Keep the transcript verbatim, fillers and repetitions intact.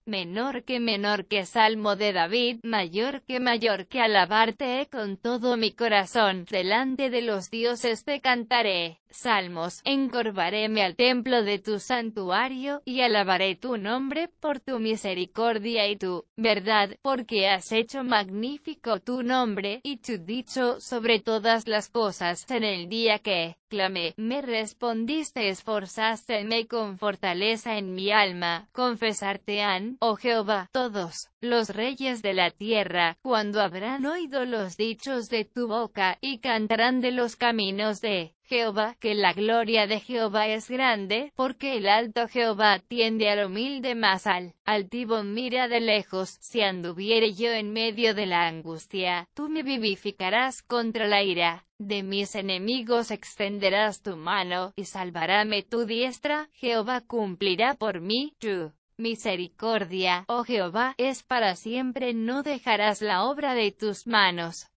menor que menor que Salmo de David, mayor que mayor que alabarte con todo mi corazón, delante de los dioses te cantaré salmos, encorvaréme al templo de tu santuario, y alabaré tu nombre por tu misericordia y tu verdad, porque has hecho magnífico tu nombre, y tu dicho sobre todas las cosas. En el día que clamé, me respondiste, esforzásteme con fortaleza en mi alma. Confesarte han, oh Jehová, todos los reyes de la tierra, cuando habrán oído los dichos de tu boca, y cantarán de los caminos de Jehová, que la gloria de Jehová es grande, porque el alto Jehová tiende al humilde, mas al altivo mira de lejos. Si anduviere yo en medio de la angustia, tú me vivificarás contra la ira de mis enemigos, extenderás tu mano, y salvaráme tu diestra. Jehová cumplirá por mí tu misericordia, oh Jehová, es para siempre, no dejarás la obra de tus manos.